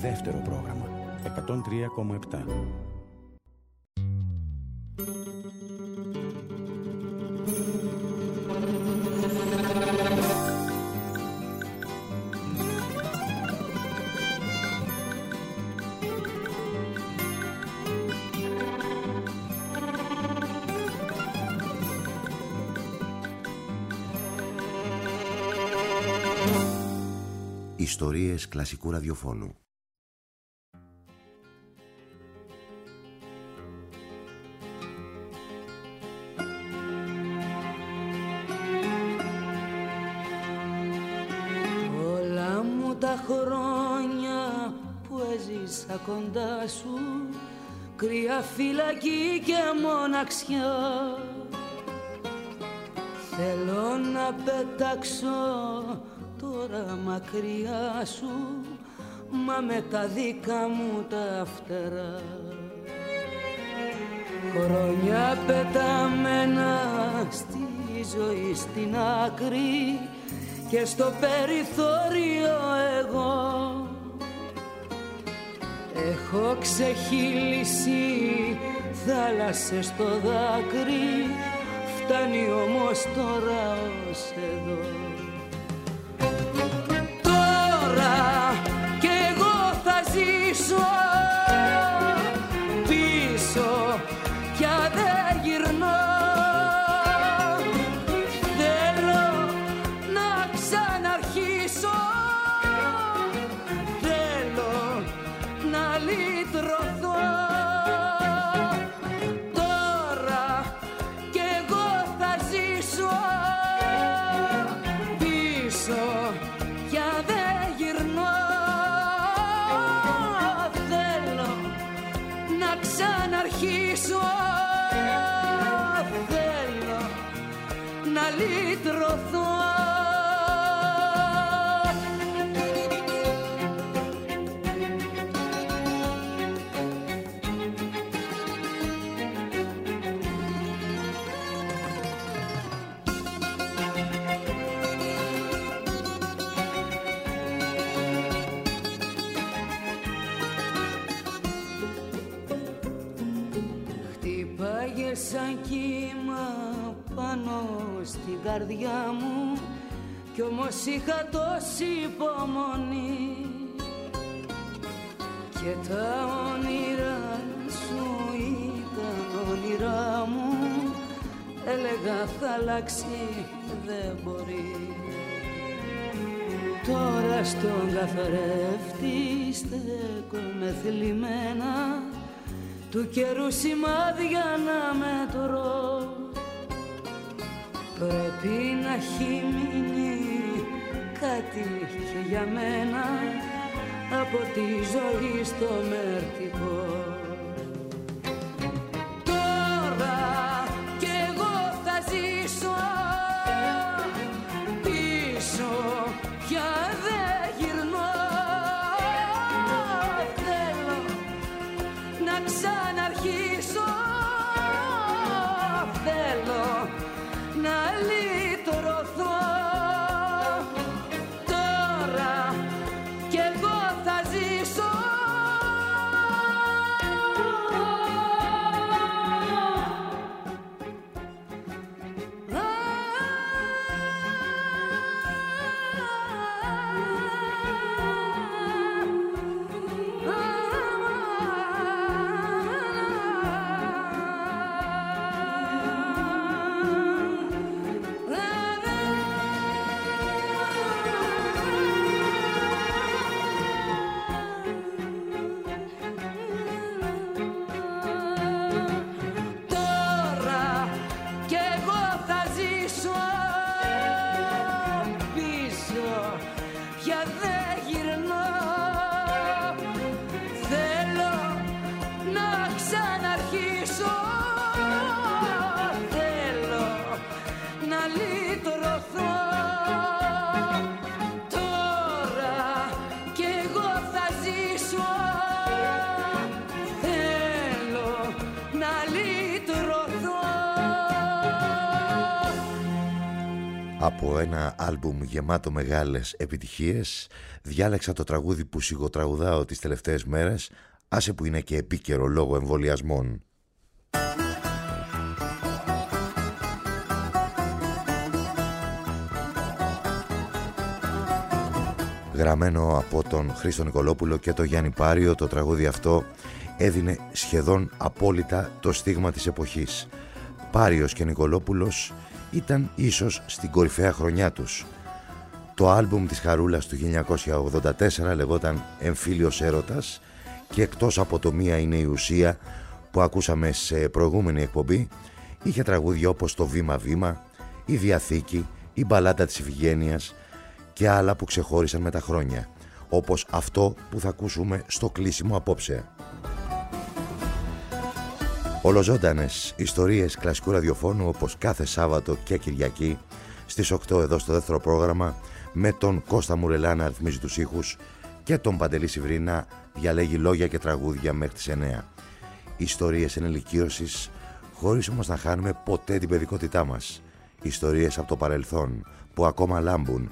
δεύτερο πρόγραμμα 103,7. Ιστορίες κλασικού ραδιοφώνου. Όλα μου τα χρόνια που έζησα κοντά σου, κρύα φυλακή και μοναξιά, θέλω να πετάξω τώρα μακριά σου, μα με τα δικά μου τα φτερά. Χρόνια πεταμένα στη ζωή στην άκρη και στο περιθώριο εγώ έχω ξεχύλισει θάλασσες στο δάκρυ, φτάνει όμως τώρα ως εδώ. Κι εγώ θα ζήσω πίσω, πια δεν γυρνώ. Θέλω να ξαναρχίσω, θέλω να λυτρωθώ. Τώρα κι εγώ θα ζήσω πίσω, πια δεν γυρνώ. Θέλω να ξαναρχίσω, θέλω να λυτρωθώ. Σαν κύμα πάνω στην καρδιά μου, κι όμως είχα τόση υπομονή και τα όνειρά σου ήταν όνειρά μου. Έλεγα θα αλλάξει, δεν μπορεί. Τώρα στον καθρέφτη στέκομαι θλιμμένα, του καιρού σημάδια να μετρώ. Πρέπει να έχει μείνει κάτι και για μένα από τη ζωή στο μερτικό. Τώρα κι εγώ θα ζήσω πίσω, πια δεν γυρνώ. Θέλω να ξαναρχίσω, θέλω να λυτρωθώ. Τώρα κι εγώ θα ζήσω Από ένα άλμπουμ γεμάτο μεγάλες επιτυχίες διάλεξα το τραγούδι που σιγοτραγουδάω τις τελευταίες μέρες, άσε που είναι και επίκαιρο λόγω εμβολιασμών. Γραμμένο από τον Χρήστο Νικολόπουλο και τον Γιάννη Πάριο, το τραγούδι αυτό έδινε σχεδόν απόλυτα το στίγμα της εποχής. Πάριος και Νικολόπουλος ήταν ίσως στην κορυφαία χρονιά τους. Το άλμπουμ της Χαρούλας του 1984 λεγόταν «Εμφύλιος έρωτας» και εκτός από το «Μία είναι η ουσία» που ακούσαμε σε προηγούμενη εκπομπή, είχε τραγούδια όπως το «Βήμα Βήμα», η «Διαθήκη», η «Μπαλάντα της Ιφηγένειας» και άλλα που ξεχώρισαν με τα χρόνια, όπως αυτό που θα ακούσουμε στο κλείσιμο απόψε. Ολοζώντανες ιστορίες κλασικού ραδιοφώνου, όπως κάθε Σάββατο και Κυριακή στις 8 εδώ στο δεύτερο πρόγραμμα, με τον Κώστα Μουρελά να ρυθμίζει τους ήχους και τον Παντελή Σιβρή να διαλέγει λόγια και τραγούδια μέχρι τις 9. Ιστορίες ενηλικίωσης, χωρίς όμως να χάνουμε ποτέ την παιδικότητά μας. Ιστορίες από το παρελθόν που ακόμα λάμπουν.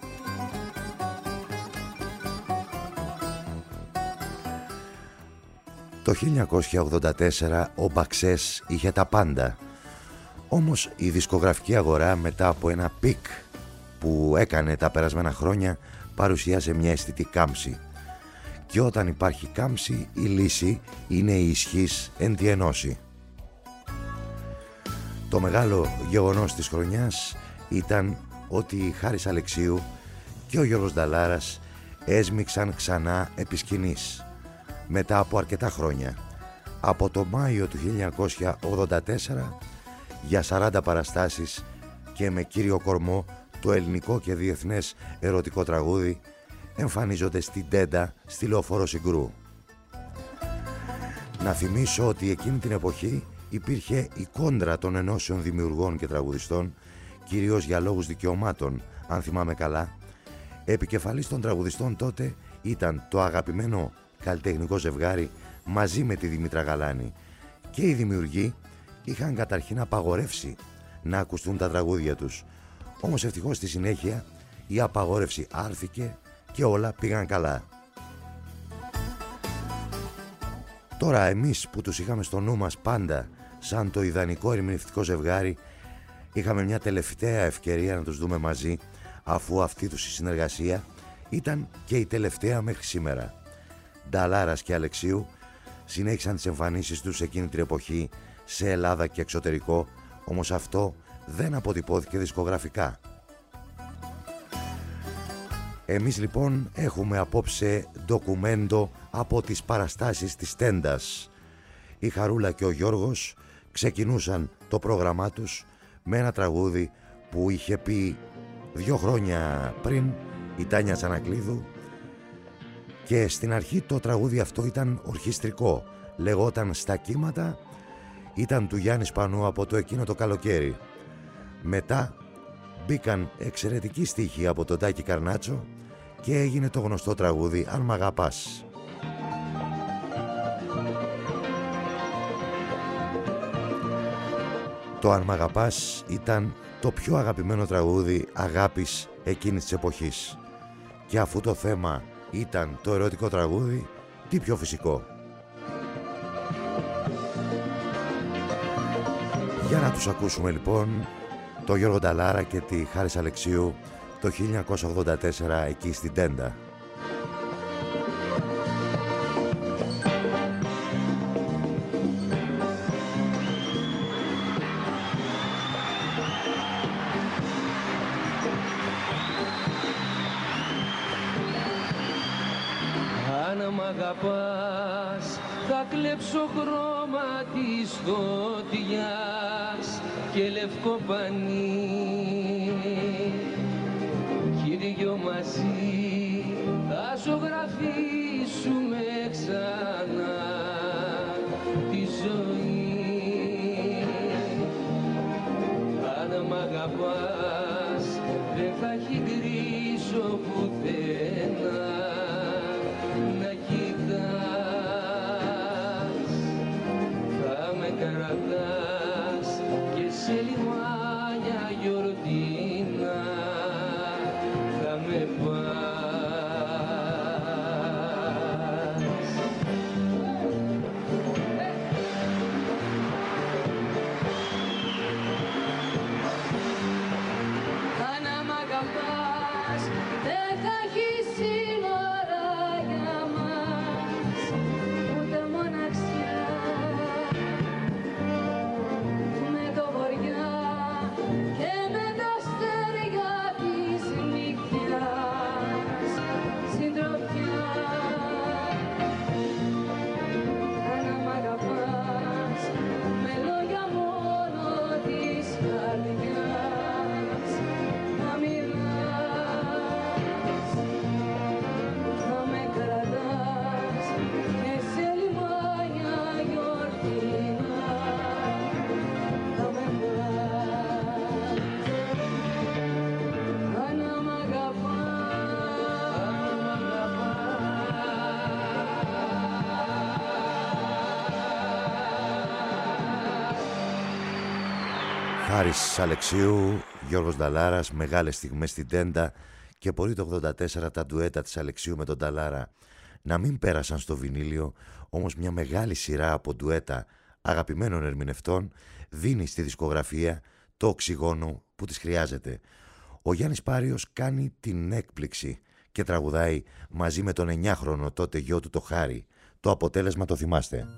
Το 1984 ο Μπαξές είχε τα πάντα. Όμως η δισκογραφική αγορά, μετά από ένα πικ που έκανε τα περασμένα χρόνια, παρουσίασε μια αισθητή κάμψη. Και όταν υπάρχει κάμψη, η λύση είναι η ισχύς εν τη ενώση. Το μεγάλο γεγονός της χρονιάς ήταν ότι η Χάρης Αλεξίου και ο Γιώργος Νταλάρας έσμιξαν ξανά επί σκηνής. Μετά από αρκετά χρόνια, από το Μάιο του 1984, για 40 παραστάσεις και με κύριο κορμό το ελληνικό και διεθνές ερωτικό τραγούδι, εμφανίζονται στην Τέντα στη Λεωφόρο Συγκρού. Να θυμίσω ότι εκείνη την εποχή υπήρχε η κόντρα των ενώσεων δημιουργών και τραγουδιστών, κυρίως για λόγους δικαιωμάτων, αν θυμάμαι καλά. Επικεφαλής των τραγουδιστών τότε ήταν το αγαπημένο καλλιτεχνικό ζευγάρι μαζί με τη Δήμητρα Γαλάνη, και οι δημιουργοί είχαν καταρχήν απαγορεύσει να ακουστούν τα τραγούδια τους. Όμως ευτυχώς στη συνέχεια η απαγόρευση άρθηκε και όλα πήγαν καλά. Τώρα εμείς που τους είχαμε στο νου μας πάντα σαν το ιδανικό ερμηνευτικό ζευγάρι, είχαμε μια τελευταία ευκαιρία να τους δούμε μαζί, αφού αυτή τους η συνεργασία ήταν και η τελευταία μέχρι σήμερα. Νταλάρας και Αλεξίου συνέχισαν τις εμφανίσεις τους εκείνη την εποχή σε Ελλάδα και εξωτερικό, όμως αυτό δεν αποτυπώθηκε δισκογραφικά. Εμείς λοιπόν έχουμε απόψε ντοκουμέντο από τις παραστάσεις της Τέντας. Η Χαρούλα και ο Γιώργος ξεκινούσαν το πρόγραμμά τους με ένα τραγούδι που είχε πει 2 χρόνια πριν η Τάνια Τσανακλείδου, και στην αρχή το τραγούδι αυτό ήταν ορχιστρικό, λεγόταν «Στα κύματα», ήταν του Γιάννη Σπανού από το εκείνο το καλοκαίρι. Μετά μπήκαν εξαιρετικοί στίχοι από τον Τάκη Καρνάτσο και έγινε το γνωστό τραγούδι «Αν μ' αγαπάς». Το «Αν μ' αγαπάς» ήταν το πιο αγαπημένο τραγούδι αγάπης εκείνης της εποχής, και αφού το θέμα ήταν το ερωτικό τραγούδι, τι πιο φυσικό. Για να τους ακούσουμε λοιπόν το Γιώργο Νταλάρα και τη Χάρης Αλεξίου το 1984 εκεί στην Τέντα. Αν μ' αγαπάς θα κλέψω χρώμα της φωτιάς και λευκό πανί, κι δυο μαζί θα ζωγραφίσουμε ξανά τη ζωή. Αν μ' αγαπάς δεν θα έχει γκρίζο πουθενά να κοιτάς, θα με κρατάς και σε λιμάνια γιορτινά δεν θα έχει σύνορα για μας, ούτε μοναξιά. Με το βοριά και με τα αστέρια της νύχτας συντροφιά. Να μ' αγαπάς με λόγια μόνο της καρδιάς, να μιλάς, να με κρατάς και σε λιμάνια γιορτινά να με πας. Να μ' Χάρης Αλεξίου, Γιώργος Νταλάρας, μεγάλες στιγμές στην Τέντα και πολύ το 84 τα ντουέτα της Αλεξίου με τον Νταλάρα να μην πέρασαν στο βινίλιο, όμως μια μεγάλη σειρά από ντουέτα αγαπημένων ερμηνευτών δίνει στη δισκογραφία το οξυγόνο που της χρειάζεται. Ο Γιάννης Πάριος κάνει την έκπληξη και τραγουδάει μαζί με τον 9χρονο τότε γιο του το Χάρη. Το αποτέλεσμα το θυμάστε.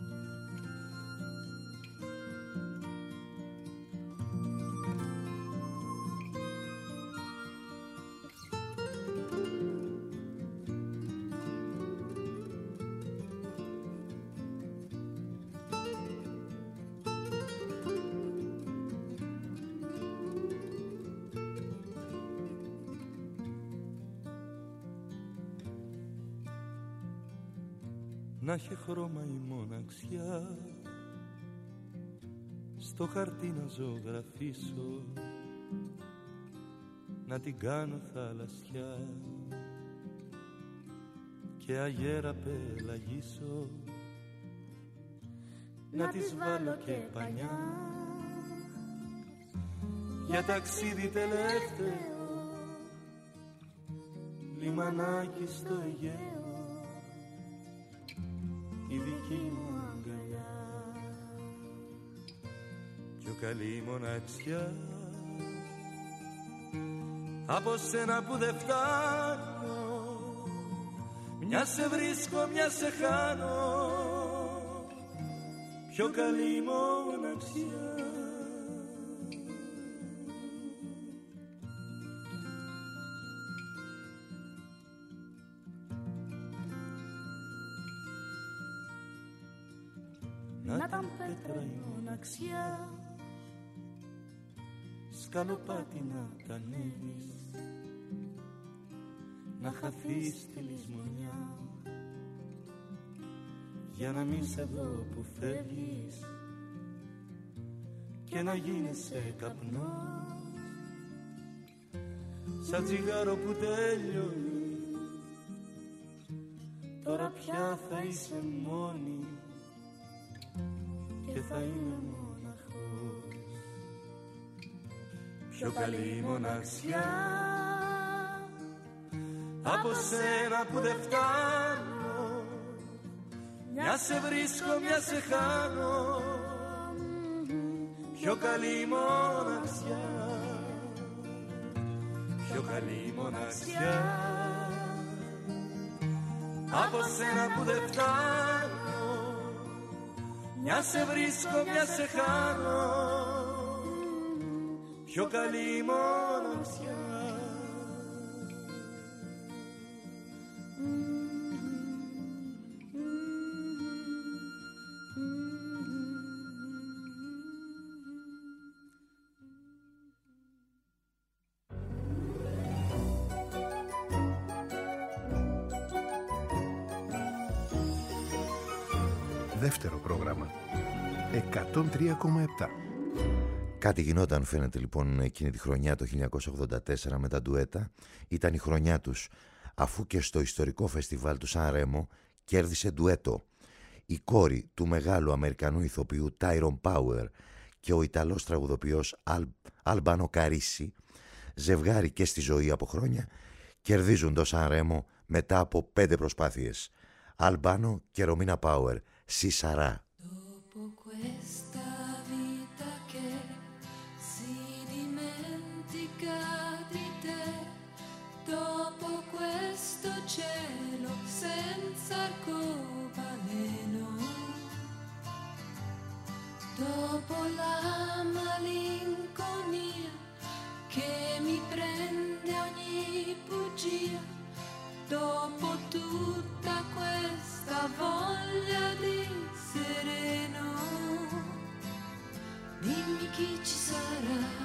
Να έχει χρώμα η μοναξιά, στο χαρτί να ζωγραφίσω, να την κάνω θαλασσιά και αγέρα πελαγίσω, να της βάλω και πανιά για ταξίδι τελευταίο, λιμανάκι στο Αιγαίο, η δική μου αγκαλιά. Πιο καλή μοναξιά από σένα που δεν φτάνω, μια σε βρίσκω, μια σε χάνω, πιο καλή μοναξιά. Να ήταν πέτρα η μοναξιά, σκαλοπάτι να τα ανέβεις, να χαθείς στη λησμονιά, για να μην σε δω που φεύγεις και να γίνεσαι καπνός, σαν τσιγάρο που τέλειωνε. Τώρα πια θα είσαι μόνη και θα είμαι μοναχός. Πιο καλή μοναξιά από σένα που δεν φτάνω, μια σε βρίσκω, μια σε χάνω, πιο καλή μοναξιά, πιο καλή μοναξιά από σένα που δεν φτάνω, μια σε βρίσκω, μια σε χάνω, πιο καλή μοναξιά. Δεύτερο πρόγραμμα 103,7. Κάτι γινόταν φαίνεται λοιπόν εκείνη τη χρονιά το 1984 με τα ντουέτα. Ήταν η χρονιά τους, αφού και στο ιστορικό φεστιβάλ του Σαν Ρέμο κέρδισε ντουέτο η κόρη του μεγάλου Αμερικανού ηθοποιού Τάιρον Πάουερ και ο Ιταλός τραγουδοποιός Αλμπάνο Καρίσι, ζευγάρι και στη ζωή από χρόνια, κερδίζουν το Σαν Ρέμο μετά από 5 προσπάθειες. Αλμπάνο και Ρομίνα Πάουερ, Si sarà. Dopo questa vita che si dimentica di te, via, dopo tutta questa voglia di sereno, dimmi chi ci sarà.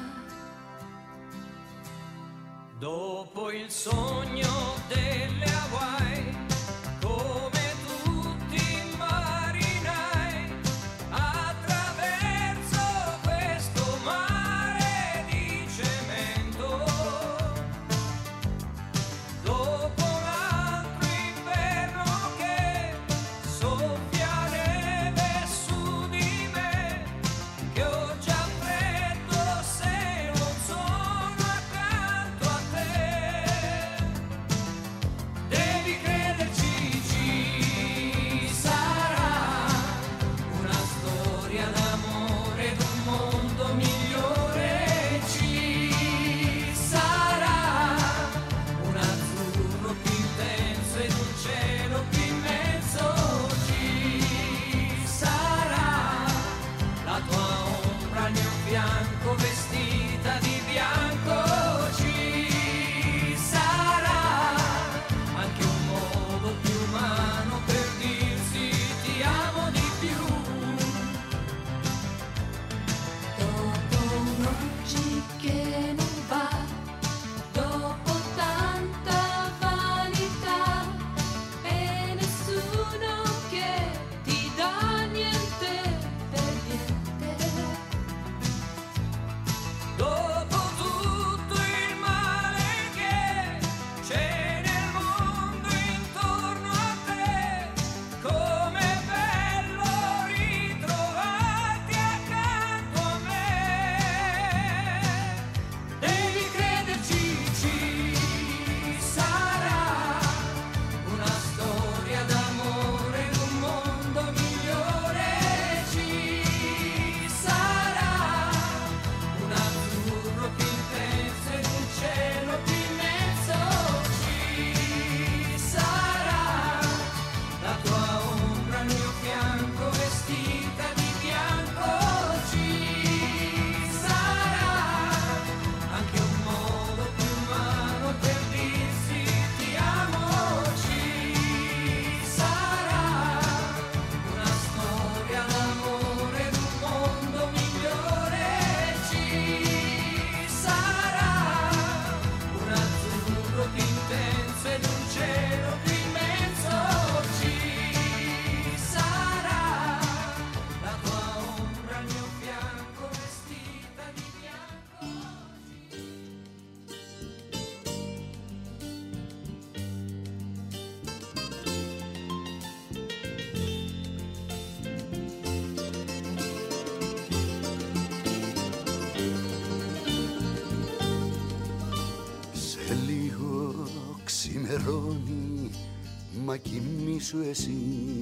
Dopo il sogno delle Hawaii, come tutti i marinai, attraverso questo mare di cemento, dopo un altro inverno che soffia neve su di me, che ho già freddo se non sono accanto a te. Devi crederci, ci sarà una storia d'amore d'un mondo migliore, ci sarà un azzurro più intenso ed un cielo più immenso, ci sarà la tua ombra al mio fianco vestita di bianco, ci sarà anche un modo più umano per dirsi ti amo di più. Dopo un'oggi che non va, dopo tanta vanità e nessuno che ti dà niente per niente. Dopo tutto il male che c'è nel mondo intorno a te, com'è bello ritrovarti accanto a me. Devi crederci, ci sarà una storia d'amore d'un mondo migliore, ci sarà un azzurro più intenso ed un cielo più immenso, ci sarà la tua ombra al mio fianco vestita di bianco, ci sarà anche un modo più umano per dirsi ti amo, ci sarà una storia d'amore d'un mondo migliore, ci sarà un azzurro più intenso ed un cielo più immenso, ci sarà la tua ombra al mio fianco vestita di bianco. Σε λίγο ξημερώνει, μα κοιμήσου εσύ.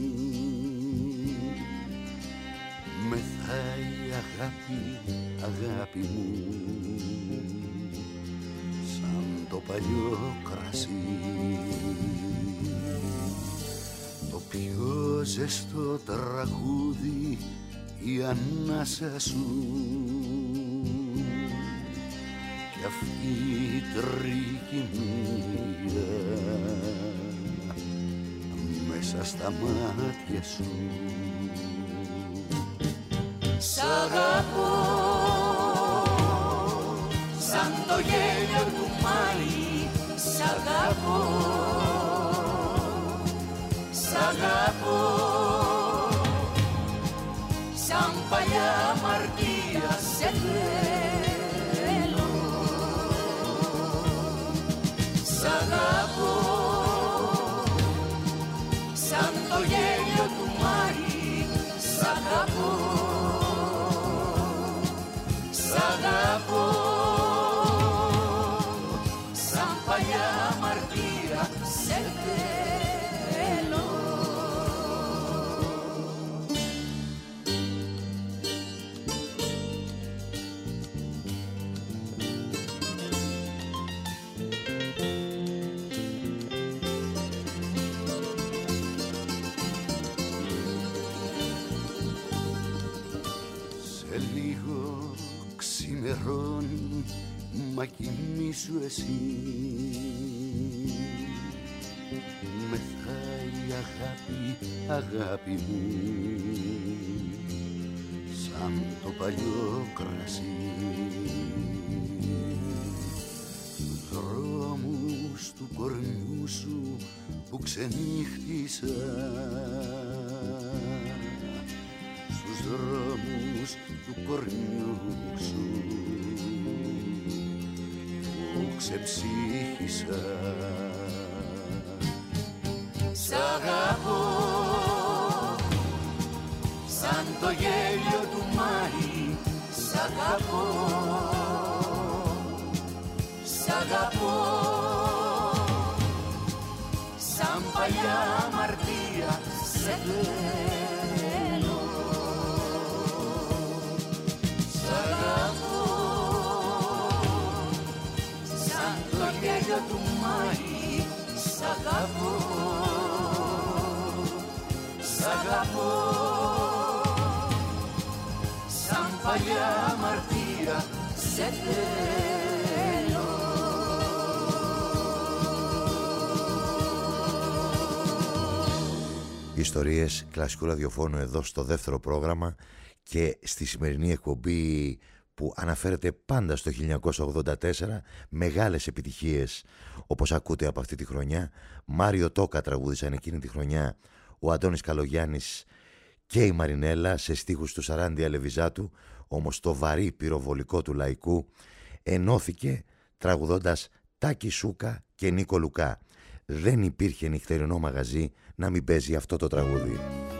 Μεθάει αγάπη, αγάπη μου, σαν το παλιό κρασί. Το πιο ζεστό τραγούδι, η ανάσα σου, κι αυτή η τρικυμία μέσα στα μάτια σου. Σ' αγαπώ σαν το γέλιο του Μάη, σ' αγαπώ, σ' αγαπώ σαν παλιά αμαρτία σε θέλω. Σ' αγαπώ σαν το γέλιο του Μάη, σ' αγαπώ, σ' αγαπώ σαν παλιά αμαρτία σε θέλω. ξημερώνει, μα κοιμήσου εσύ. αγάπη μου, σαν το παλιό κρασί. Τους δρόμους του κορμιού σου που ξενύχτησα, στους δρόμους του κορμιού σου που ξεψύχησα. Σ' αγαπώ σαν το γέλιο του Μάη, σ' αγαπώ, σ' αγαπώ σαν παλιά αμαρτία σε θέλω. Σ' αγαπώ σαν το γέλιο του Μάη, σ' αγαπώ, σ' αγαπώ σαν παλιά αμαρτία σε θέλω. Ιστορίες κλασικού ραδιοφώνου εδώ στο δεύτερο πρόγραμμα και στη σημερινή εκπομπή που αναφέρεται πάντα στο 1984, μεγάλες επιτυχίες όπως ακούτε από αυτή τη χρονιά. Μάριο Τόκα τραγούδησαν εκείνη τη χρονιά ο Αντώνης Καλογιάννης και η Μαρινέλα σε στίχους του Σαράντια Λεβιζάτου, όμως το βαρύ πυροβολικό του λαϊκού ενώθηκε τραγουδώντας Τάκη Σούκα και Νίκο Λουκά. Δεν υπήρχε νυχτερινό μαγαζί να μην παίζει αυτό το τραγούδι.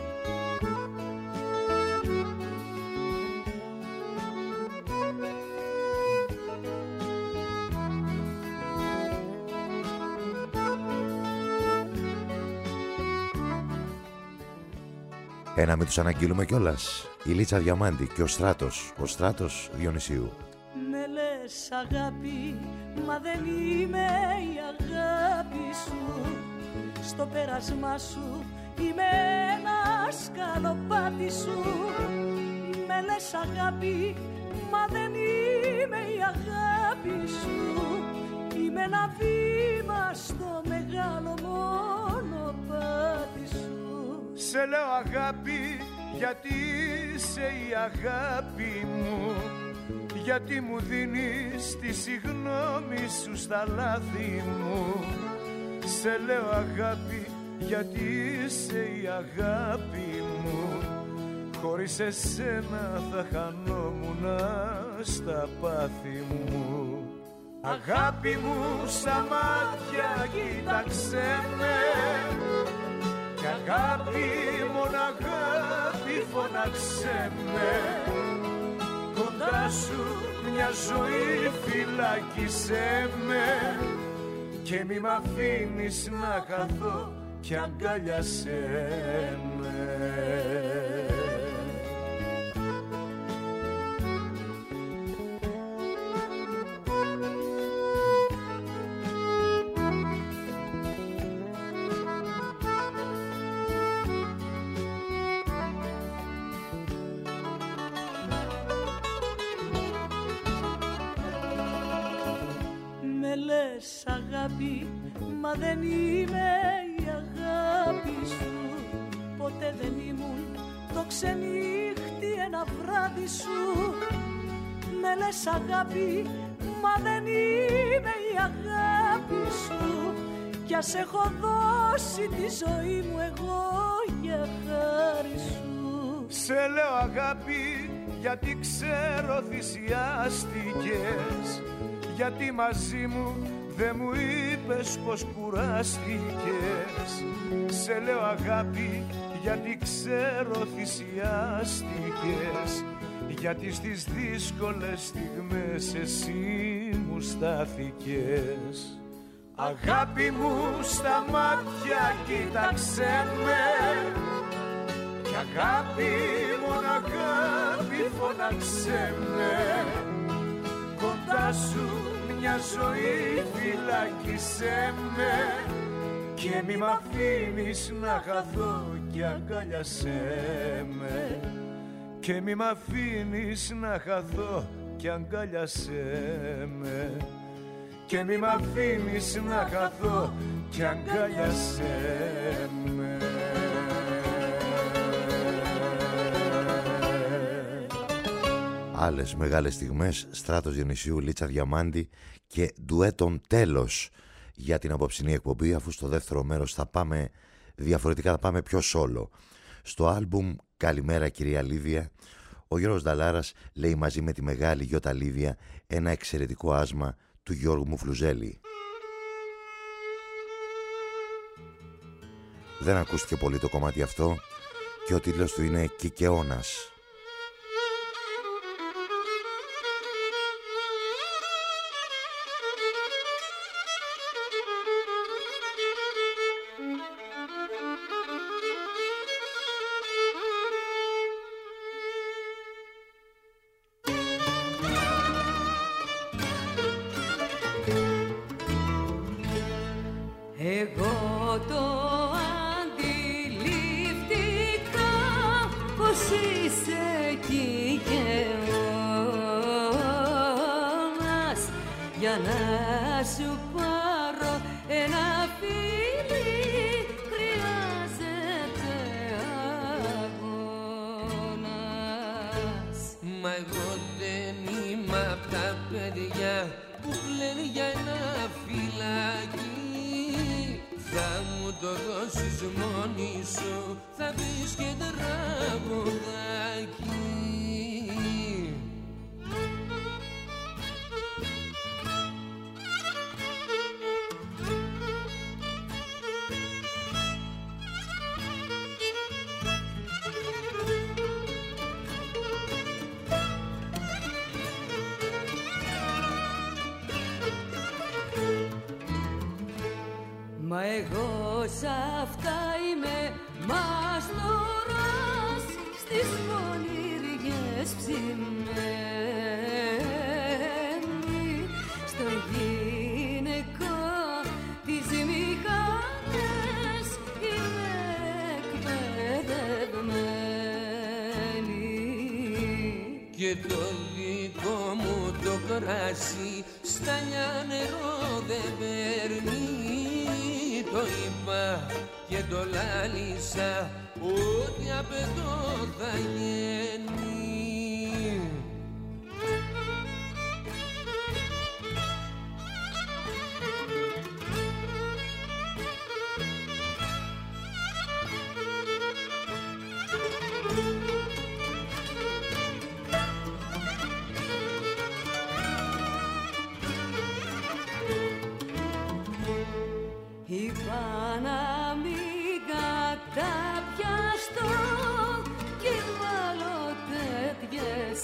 Ένα μην τους αναγγείλουμε κιόλας. Η Λίτσα Διαμάντη και ο Στράτος Διονυσίου. Με λες αγάπη, μα δεν είμαι η αγάπη σου. Στο πέρασμά σου είμαι ένα σκαλοπάτι σου. Με λες αγάπη, μα δεν είμαι η αγάπη σου. Είμαι ένα βήμα στο μεγάλο μονοπάτι σου. Σε λέω αγάπη γιατί είσαι η αγάπη μου, γιατί μου δίνεις τη συγγνώμη σου στα λάθη μου. Σε λέω αγάπη γιατί είσαι η αγάπη μου, χωρίς εσένα θα χανόμουν στα πάθη μου. Αγάπη μου στα μάτια κοίταξέ με, κι αγάπη μόνο αγάπη φωνάξε με. Κοντά σου μια ζωή φυλάκισέ με, και μη μ' αφήνεις να χαθώ κι αγκάλιασέ με. Αγάπη, μα δεν είμαι η αγάπη σου. Ποτέ δεν ήμουν το ξενύχτη ένα βράδυ σου. Με λες αγάπη, μα δεν είμαι η αγάπη σου. Κι ας έχω δώσει τη ζωή μου εγώ για χάρη σου. Σε λέω αγάπη γιατί ξέρω θυσιάστηκες, γιατί μαζί μου δεν μου είπες πως κουράστηκες. Σε λέω αγάπη γιατί ξέρω θυσιάστηκες, γιατί στις δύσκολες στιγμές εσύ μου στάθηκες. Αγάπη μου στα μάτια κοίταξέ με, κι αγάπη μόνο αγάπη φωνάξε με. Κοντά σου μια ζωή φυλάκισέ με, και μη μ' αφήνεις να χαθώ κι αγκάλιασέ με. Και μη μ' αφήνεις να χαθώ κι αγκάλιασέ με. Και μη μ' αφήνεις να χαθώ κι αγκάλιασέ με. Άλλες μεγάλες στιγμές, Στράτος Διονυσίου, Λίτσα Διαμάντη και ντουέτον τέλος για την απόψινή εκπομπή, αφού στο δεύτερο μέρος θα πάμε διαφορετικά, θα πάμε πιο solo. Στο άλμπουμ «Καλημέρα κυρία Λίδια», ο Γιώργος Νταλάρας λέει μαζί με τη μεγάλη Γιώτα Λίδια ένα εξαιρετικό άσμα του Γιώργου Μουφλουζέλη. Δεν ακούστηκε πολύ το κομμάτι αυτό και ο τίτλος του είναι «Κικαιώνας». Μα εγώ σ' αυτά είμαι μαστοράς, στις πονηριές ψημένοι, στο γυναικό τις μηχανές είμαι εκπαιδευμένη. Και το δικό μου το κράσι στάλια νερό δεν παίρνει. Το είπα και το λάλησα ότι απαιτώ θα γίνει. Είπα να μην καταπιαστώ και βάλω τέτοιες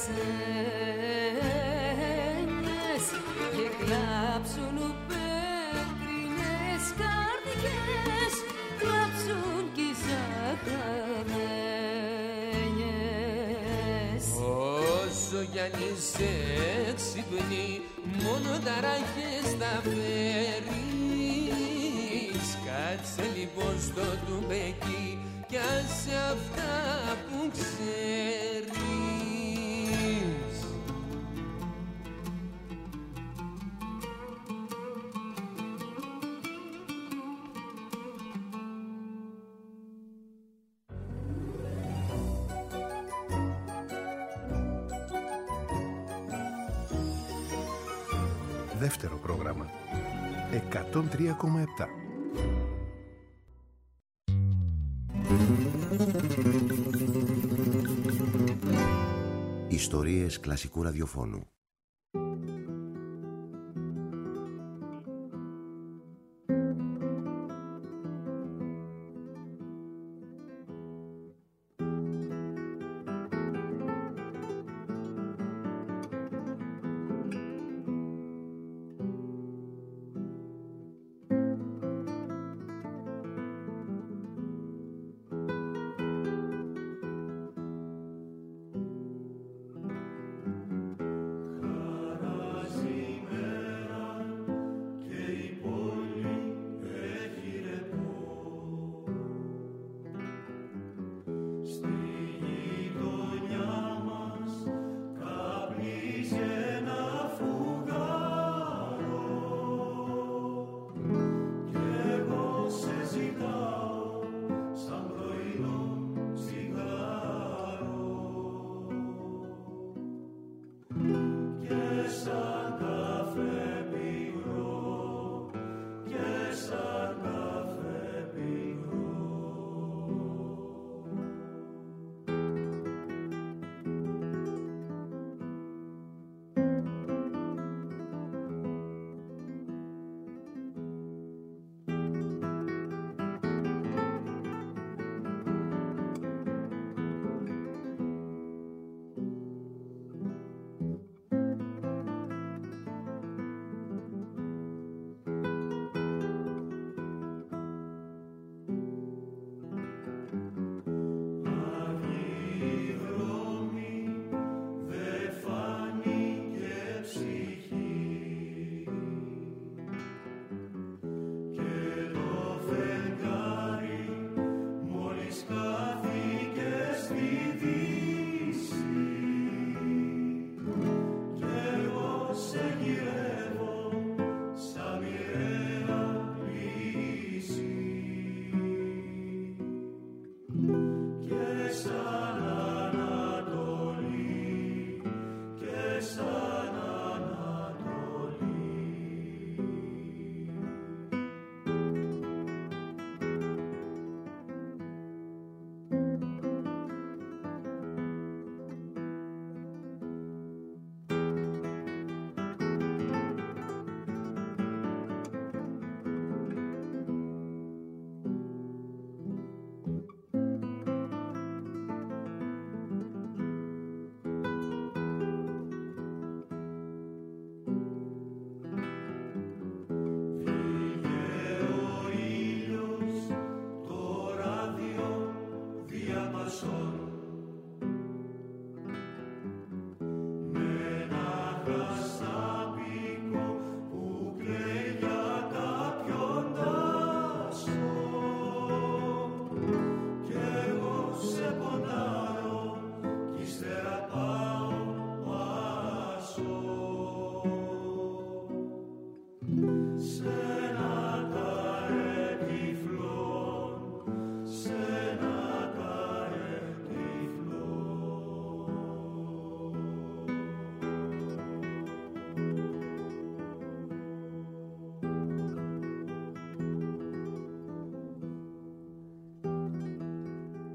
έννοιες και κλάψουν πέτρινες καρδιές, κλάψουν κι οι ζαχαρένιες. Όσο κι αν είσαι έξυπνη, μόνο ταραχές θα φέρει. Κάτσε λοιπόν στο τουμπέκι κι άσε αυτά που ξέρεις. Δεύτερο πρόγραμμα 103,7. Ιστορίες κλασικού ραδιοφώνου.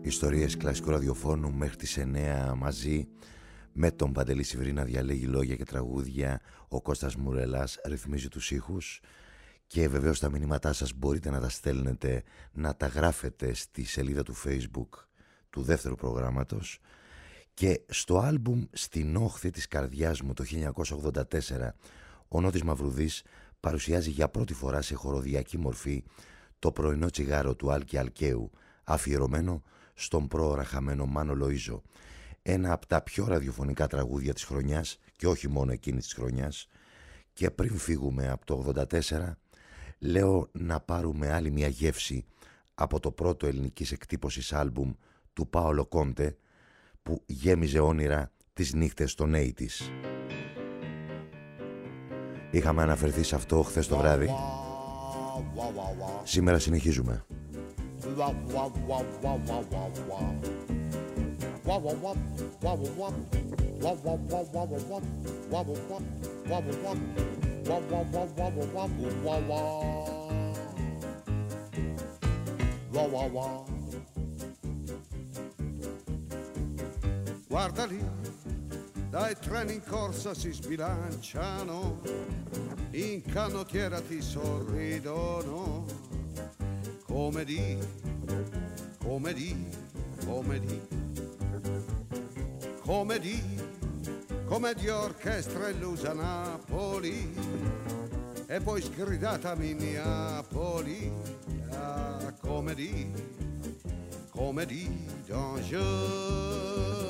Ιστορίες κλασικού ραδιοφώνου μέχρι τις 9 μαζί με τον Παντελή Σιβρή να διαλέγει λόγια και τραγούδια. Ο Κώστας Μουρελάς ρυθμίζει τους ήχους. Και βεβαίως τα μηνύματά σας μπορείτε να τα στέλνετε, να τα γράφετε στη σελίδα του Facebook του δεύτερου προγράμματος. Και στο άλμπουμ «Στην όχθη της καρδιάς μου» το 1984 ο Νότης Μαυρουδής παρουσιάζει για πρώτη φορά σε χοροδιακή μορφή το πρωινό τσιγάρο του Άλκη Αλκαίου, αφιερωμένο στον πρόωρα χαμένο Μάνο Λοΐζο. Ένα από τα πιο ραδιοφωνικά τραγούδια της χρονιάς και όχι μόνο εκείνη της χρονιάς. Και πριν φύγουμε από το 84 λέω να πάρουμε άλλη μια γεύση από το πρώτο ελληνικής εκτύπωσης άλμπουμ του Πάολο Κόντε που γέμιζε όνειρα τις νύχτες των 80's. Είχαμε αναφερθεί σε αυτό χθες το βράδυ. Σήμερα συνεχίζουμε. Guarda lì, dai treni in corsa si sbilanciano, in canottiera ti sorridono, come di, come di, come di, come di, come di orchestra illusa Napoli, e poi sgridata Minneapoli, ah, come di Dangereux.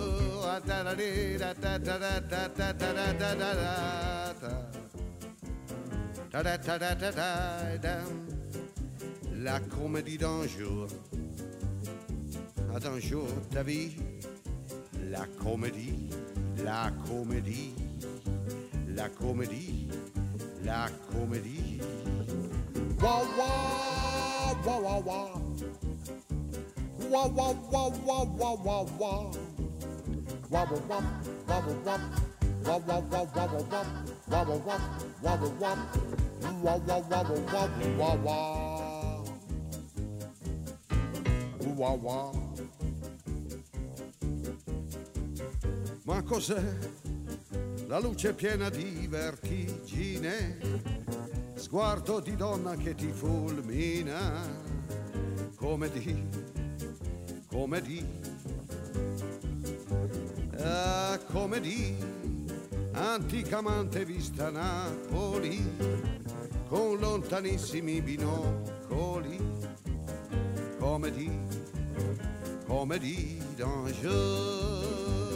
La comédie d'un jour, d'un jour ta vie, la comédie, la comédie, la comédie, la comédie. Wow wow wow wow wow. Wow wow wow wow wow wow wow. Wow wow wow wow wow. Wow wow wow wow wow. Wow wow wow wow wow. Wow wow wow wow wow. Wow wow. Ma cos'è? La luce piena di vertigine, sguardo di donna che ti fulmina, come di, come di, antica amante vista a Napoli, con lontanissimi binocoli, come di Dangereux.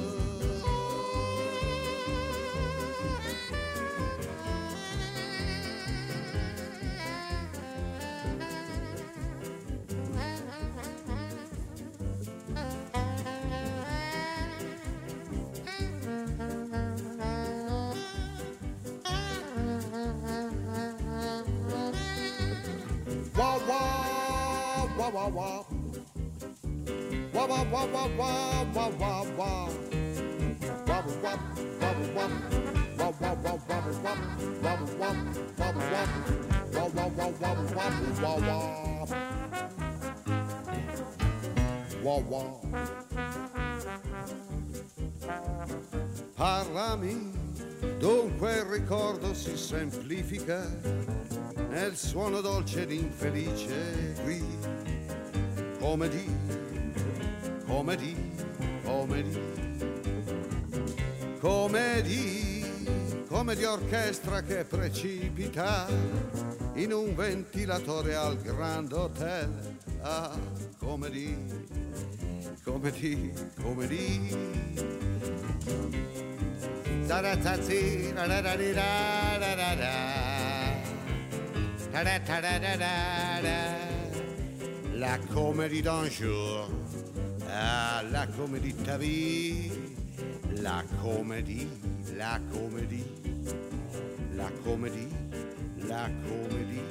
Parlami, dunque il ricordo si semplifica nel suono dolce ed infelice qui, come di, come di, come di, come di, come di orchestra che precipita in un ventilatore al Grand Hotel, ah, come di, come di, come di. La comédie d'un jour, ah, la comédie de ta vie, la comédie, la comédie, la comédie, la comédie.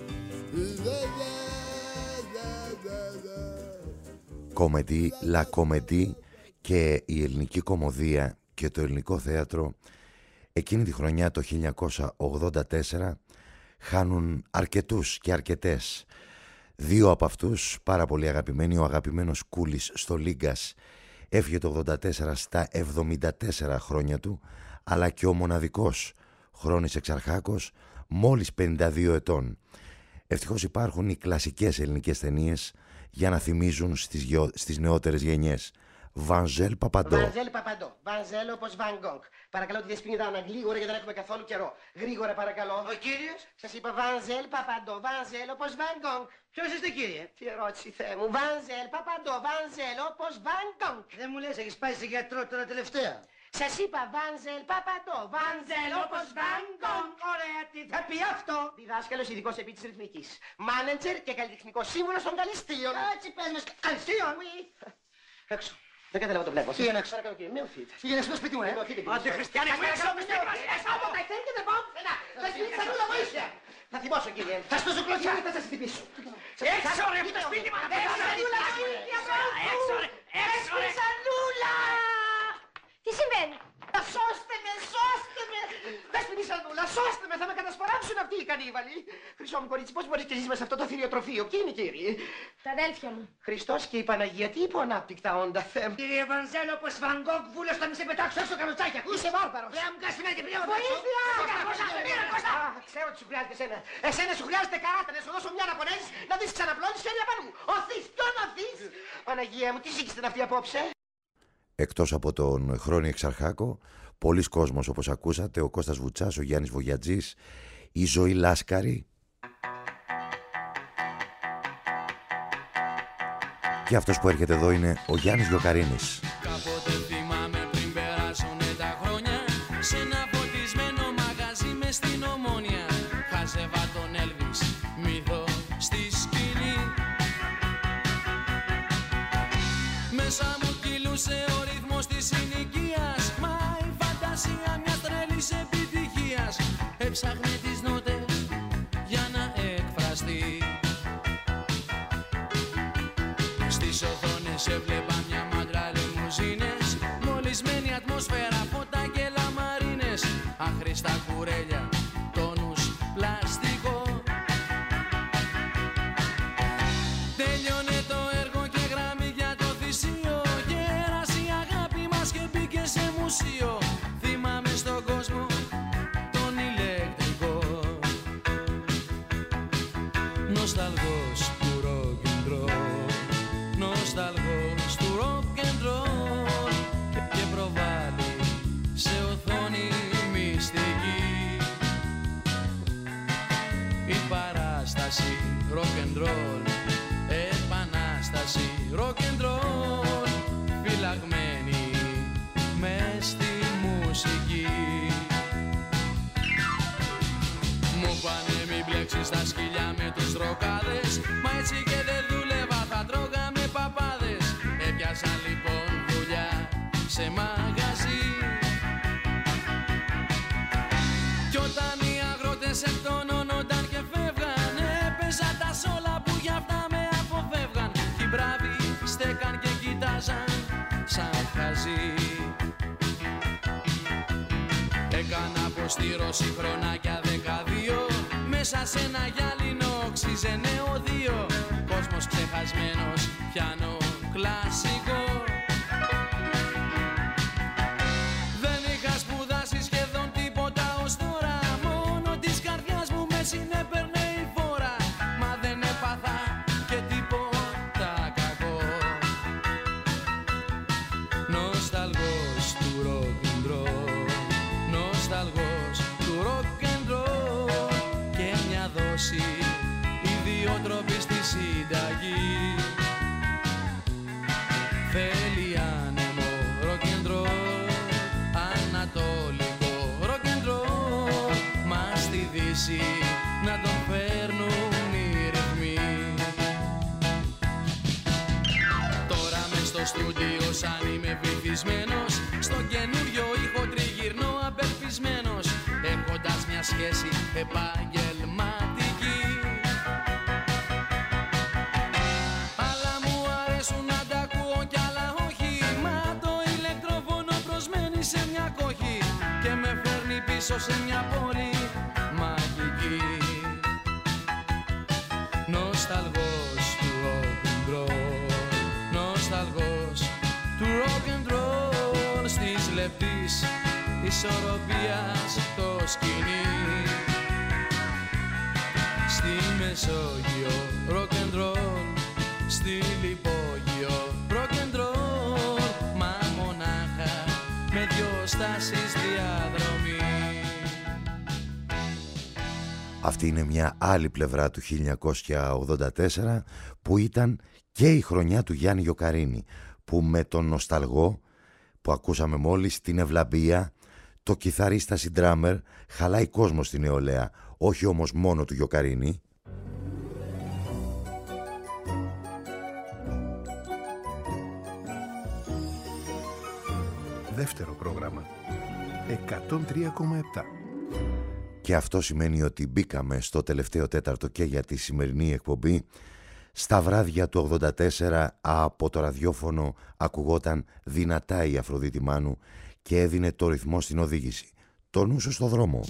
Κομεντή, La Comédie και η ελληνική κομμωδία και το ελληνικό θέατρο εκείνη τη χρονιά το 1984 χάνουν αρκετούς και αρκετές. Δύο από αυτούς πάρα πολύ αγαπημένοι. Ο αγαπημένος Κούλης στο Λίγκας έφυγε το 84 στα 74 χρόνια του, αλλά και ο μοναδικός Χρόνης Εξαρχάκος μόλις 52 ετών. Ευτυχώς υπάρχουν οι κλασικές ελληνικές ταινίες για να θυμίζουν στις νεότερες γενιές. Βανζέλ Παπαντό. Βανζέλ Παπαντό. Βανζέλ όπως Βαν Γκόγκ. Παρακαλώ τη δεσποινίδα να γλίγορα γιατί δεν έχουμε καθόλου καιρό. Γρήγορα παρακαλώ. Ο κύριος? Σας είπα Βανζέλ Παπαντό. Βανζέλ όπως Βαν Γκόγκ. Ποιος είστε κύριε? Τι ερώτηση Θεέ μου. Βανζέλ Παπαντό. Βανζέλ όπως Βαν Γκόγκ. Δεν μου λες, έχεις πάει σε γιατρό τώρα τελευταία? Σας είπα Βανζέλ Παπαντό. Βανζέλ όπως Βαν Γκόγκ. Ωραία, τι θα πει αυτό? Διδάσκαλος ειδικός επί της ρυθμικής. Μάνετζερ και καλλιτεχνικός σύμβουλος των Καλυστίων. Έτσι πες με Καλυστίων. Έξω. Δεν καταλαβαίνω το βλέπω. Πήγαινε έξω. Παρακαλώ κύριε, με οθείτε. Πήγαινε στο σπίτι μου, Άντε Χριστιανέ μου, έξω από το σπίτι μας. Έξω από τα ηθέν και δεν πάω πουθενά. Θα σπίτι θα νουλα βοήθεια. Θα θυμώσω κύριε. Θα στο ζουκλωτιά. Θα σας χτυπήσω. Έξω ρε από το σπίτι μας. Έξω ρε. Έξω ρε. Σανούλα. Τι συμβαίνει? Σώστε με, σώστε με! Δέσποινη Σανούλα, σώστε με, θα με κατασπαράξουν αυτοί οι κανίβαλοι. Χρυσό μου κορίτσι, πώς μπορείς και ζεις μέσα σε αυτό το θηριοτροφείο? Ποιοι είναι κύριοι? Τα αδέλφια μου. Χριστός και η Παναγία, τι υποανάπτυκτα όντα, Θεέ μου. Κύριε Βανζέλο, όπως Βαν Γκόγκ, βούλος θα μη σε πετάξω έξω καμουτσάκια. Είσαι βάρβαρος. Πρέπει να μου κάνεις μια και πήγα. Βοήθεια! Ξέρω ότι σου χρειάζεται εσένα. Εσένα σου χρειάζεται καράτα, να σου δώσω μια να πονέσεις, να δεις ξαναπλώνεις χέρια πάνω μου. Οθείς, ποιον οθείς? Παναγία μου, τι ζήτησαν αυτοί απόψε? Εκτός από τον Χρόνη Εξαρχάκο, πολλοί κόσμος όπως ακούσατε, ο Κώστας Βουτσάς, ο Γιάννης Βογιατζής, η Ζωή Λάσκαρη και αυτός που έρχεται εδώ είναι ο Γιάννης Γιοκαρίνης. Κάποτε θυμάμαι πριν περάσουνε τα χρόνια, σε ένα φωτισμένο μαγαζί μες στην Ομόνια, χάζευα τον Έλβις, μύθο στη σκηνή. Μέσα μου κυλούσε ο ρυθμός της συνοικίας, μα η φαντασία μιας τρελής επιτυχίας έψαχνε τις νότες για να εκφραστεί. Στις οθόνες έβλεπα μια μάντρα λιμουζίνες, μολυσμένη ατμόσφαιρα, φώτα και λαμαρίνες, άχρηστα κουρέλια, τόνους πλαστικό. Τέλειωνε το έργο και γράμμη για το θυσίο, γέρασε η αγάπη μας και μπήκε σε μουσείο. Θυμάμαι στον κόσμο τον ηλεκτρικό, νοσταλγός του rock and roll, νοσταλγός του rock and roll, και προβάλλει σε οθόνη μυστική η παράσταση rock and roll, επανάσταση rock and roll, φυλαγμένη μες στη μουσική. Μου πάνε μην μπλέξεις στα σκυλιά με τους ροκάδες, μα έτσι και δεν δούλευα, θα τρώγαμε παπάδες. Έπιασα λοιπόν δουλειά σε μαγαζί, κι όταν οι αγρότες εκτονώνονταν και φεύγαν, έπαιζα τα σόλα που γι' αυτά με αποφεύγαν. Κι οι μπράβοι στέκαν και κοιτάζαν σαν χαζί. Έκανα αποστήρωση χρονάκια 12, μέσα σε ένα γυάλινο οξύζε νεοδίο. Κόσμος ξεχασμένος, πιάνο κλασικό. Δεν είχα σπουδάσει σχεδόν τίποτα ως τώρα, μόνο της καρδιάς μου με συνέπαιρνε η φόρα. Μα δεν έπαθα και τίποτα κακό. Νοσταλγός του rock and roll, νοσταλγός του rock and roll, και μια δόση ιδιότροπη στη συνταγή. Θέλει άνεμο rock and roll, ανατολικό rock and roll, μα στη Δύση να τον φέρνουν οι ρυθμοί. Τώρα μες στο στούντιο σαν είμαι βυθισμένος, στο καινούριο ήχο τριγυρνώ απελπισμένος, έχοντας μια σχέση επαγγελματική. Αλλά μου αρέσουν να τα ακούω κι άλλα όχι, μα το ηλεκτροφόνο προσμένει σε μια κόχη και με φέρνει πίσω σε μια πόλη μαγική. Νοσταλγός της ισορροπίας το σκηνή. Στη Μεσόγειο rock and roll, στη Λιπόγειο rock and roll, μα μονάχα με δυο στάσεις διαδρομή. Αυτή είναι μια άλλη πλευρά του 1984 που ήταν και η χρονιά του Γιάννη Γιοκαρίνη, που με τον νοσταλγό που ακούσαμε μόλις, την ευλαμπία, το κιθαρίστα συντράμερ, χαλάει κόσμο στην νεολαία, όχι όμως μόνο του Γιοκαρίνη. Δεύτερο πρόγραμμα 103,7. Και αυτό σημαίνει ότι μπήκαμε στο τελευταίο τέταρτο και για τη σημερινή εκπομπή. Στα βράδια του 84 από το ραδιόφωνο ακουγόταν δυνατά η Αφροδίτη Μάνου και έδινε το ρυθμό στην οδήγηση. Το νου σου στο δρόμο.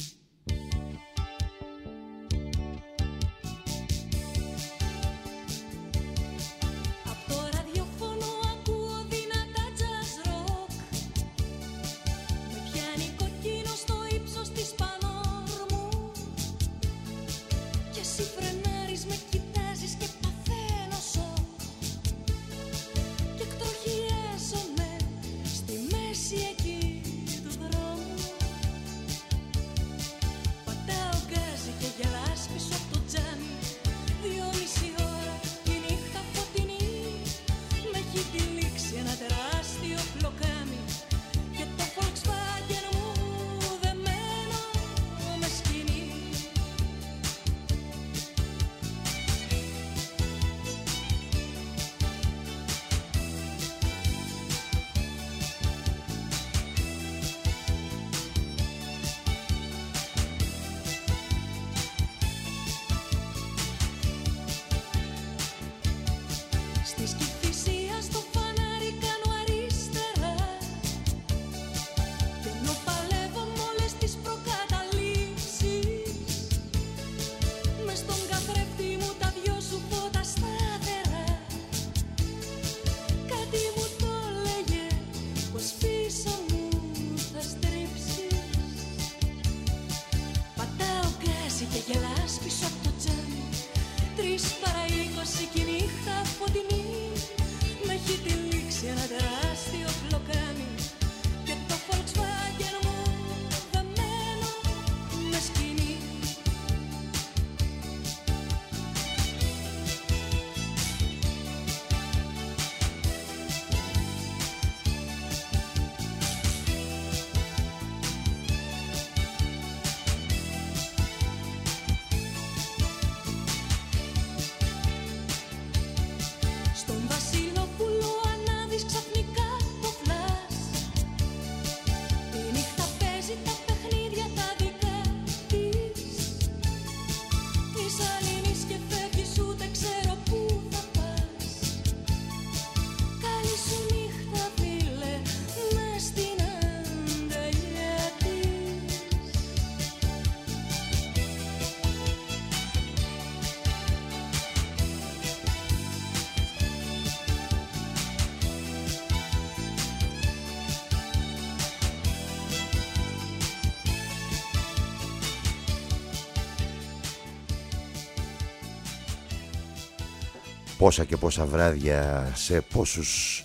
Πόσα και πόσα βράδια, σε πόσους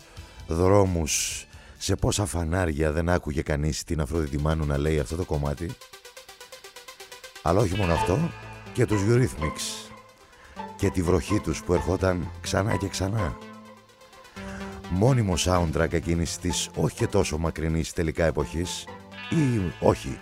δρόμους, σε πόσα φανάρια δεν άκουγε κανείς την Αφροδίτη Μάνου να λέει αυτό το κομμάτι. Αλλά όχι μόνο αυτό, και τους Eurythmics και τη βροχή τους που ερχόταν ξανά και ξανά. Μόνιμο soundtrack εκείνης της όχι και τόσο μακρινής τελικά εποχής, ή όχι.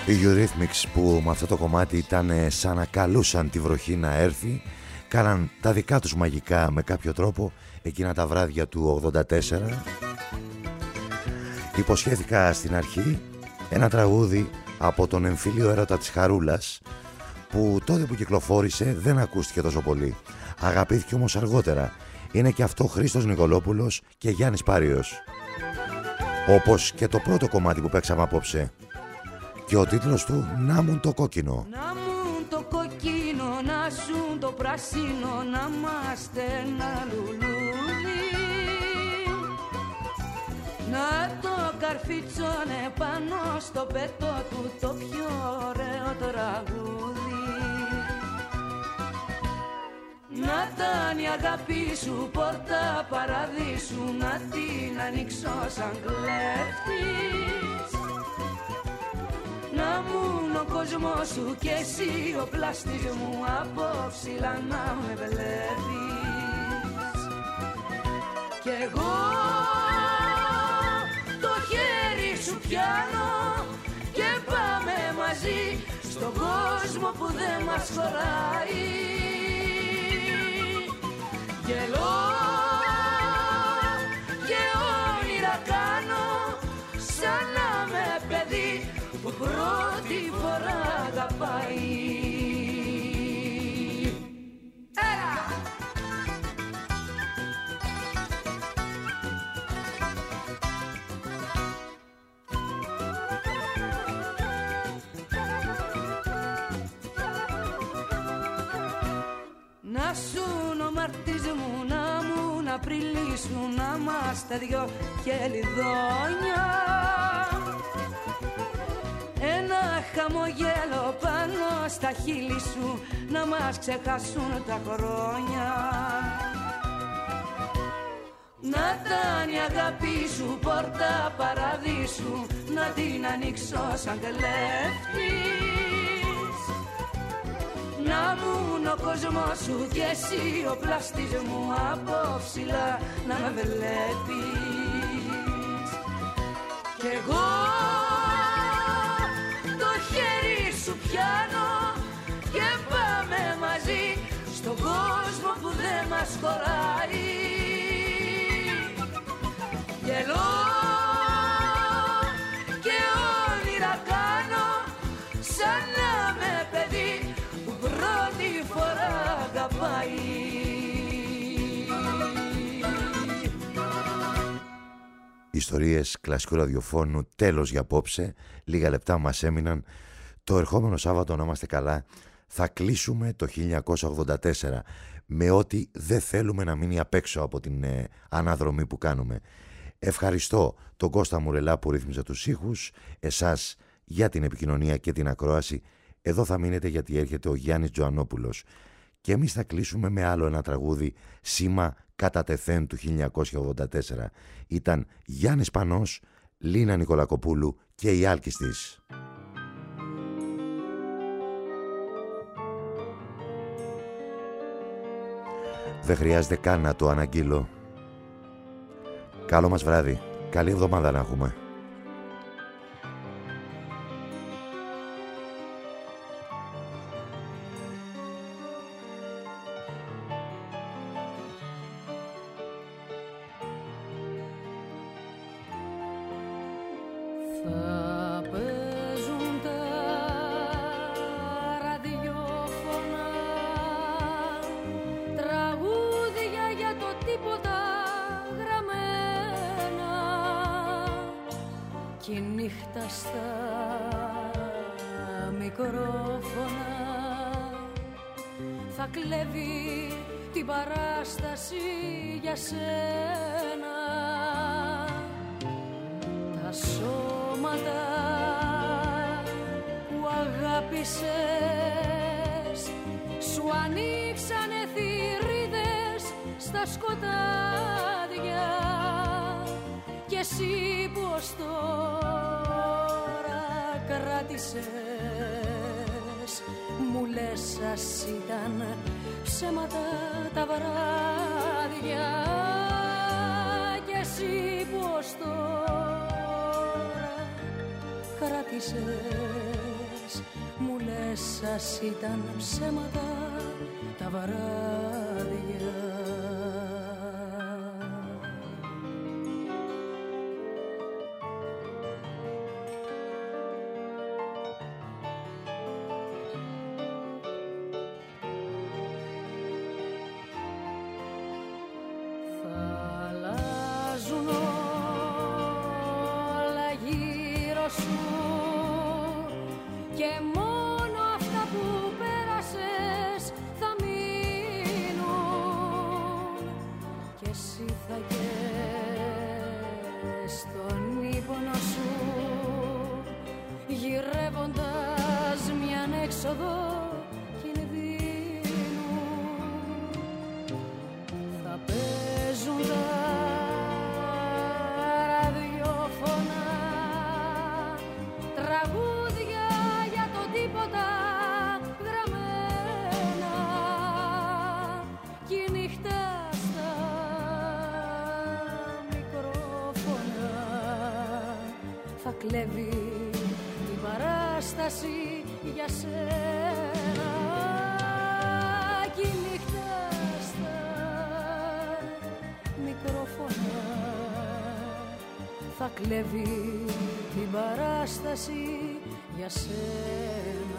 Οι Eurythmics που με αυτό το κομμάτι ήταν σαν να καλούσαν τη βροχή να έρθει, κάναν τα δικά τους μαγικά με κάποιο τρόπο εκείνα τα βράδια του 84. Υποσχέθηκα στην αρχή ένα τραγούδι από τον εμφύλιο έρωτα της Χαρούλας, που τότε που κυκλοφόρησε δεν ακούστηκε τόσο πολύ. Αγαπήθηκε όμως αργότερα. Είναι και αυτό Χρήστος Νικολόπουλος και Γιάννης Πάριος, όπως και το πρώτο κομμάτι που παίξαμε απόψε. Και ο τίτλος του «Να μουν το κόκκινο». Να μουν το κόκκινο, να ζουν το πράσινο, να είμαστε ένα λουλούδι. Να το καρφιτσώνε πάνω στο πέτο του το πιο ωραίο τραγούδι. Να ήταν η αγάπη σου πόρτα παραδείσου, να την ανοίξω σαν κλέφτης. Να μουν ο κόσμος σου και εσύ ο πλάστης μου, από ψηλά να με βλέπεις. Κι εγώ το χέρι σου πιάνω και πάμε μαζί στον κόσμο που δεν μας χωράει. Γελώ και όνειρα κάνω σαν να με παιδί που πρώτη φορά αγαπάει. Να σουν ο μαρτής μου, να μου να πριλήσουν, να είμαστε δυο χελιδόνια. Ένα χαμογέλο πάνω στα χείλη σου, να μας ξεχάσουν τα χρόνια. Να ήταν η αγάπη σου πόρτα παραδείσου, να την ανοίξω σαν κλέφτης. Να μουν ο κόσμος σου και εσύ ο πλάστης μου, από ψηλά να με βλέπεις. Κι εγώ το χέρι σου πιάνω και πάμε μαζί στον κόσμο που δεν μας χωράει. Γελώ και όνειρα κάνω σαν να με παιδί που πρώτη φορά αγαπάει. Ιστορίες κλασικού ραδιοφώνου, τέλος για απόψε. Λίγα λεπτά μας έμειναν. Το ερχόμενο Σάββατο, να είμαστε καλά, θα κλείσουμε το 1984 με ό,τι δεν θέλουμε να μείνει απ' έξω από την αναδρομή που κάνουμε. Ευχαριστώ τον Κώστα Μουρελά που ρύθμιζε τους ήχους, εσάς για την επικοινωνία και την ακρόαση. Εδώ θα μείνετε γιατί έρχεται ο Γιάννης Τζοανόπουλος. Και εμείς θα κλείσουμε με άλλο ένα τραγούδι, σήμα κατά τεθέν του 1984. Ήταν Γιάννης Πανός, Λίνα Νικολακοπούλου και η Άλκης της. Δεν χρειάζεται καν να το αναγγείλω. Καλό μας βράδυ. Καλή εβδομάδα να έχουμε. Θα παίζουν τα ραδιόφωνα τραγούδια για το τίποτα γραμμένα κι η νύχτα στα μικρόφωνα θα κλέβει την παράσταση για σένα. Τα σώματα που αγάπησες σου ανοίξανε θηρίδες στα σκοτάδια κι εσύ πως τώρα κράτησες, μου λες σας ήταν ψέματα τα βράδια κι εσύ πως τώρα κράτησες. σας ήταν ψέματα τα βαράδια. Κλέβει την παράσταση για σένα κι η νύχτα στα μικρόφωνα θα κλέβει την παράσταση για σένα.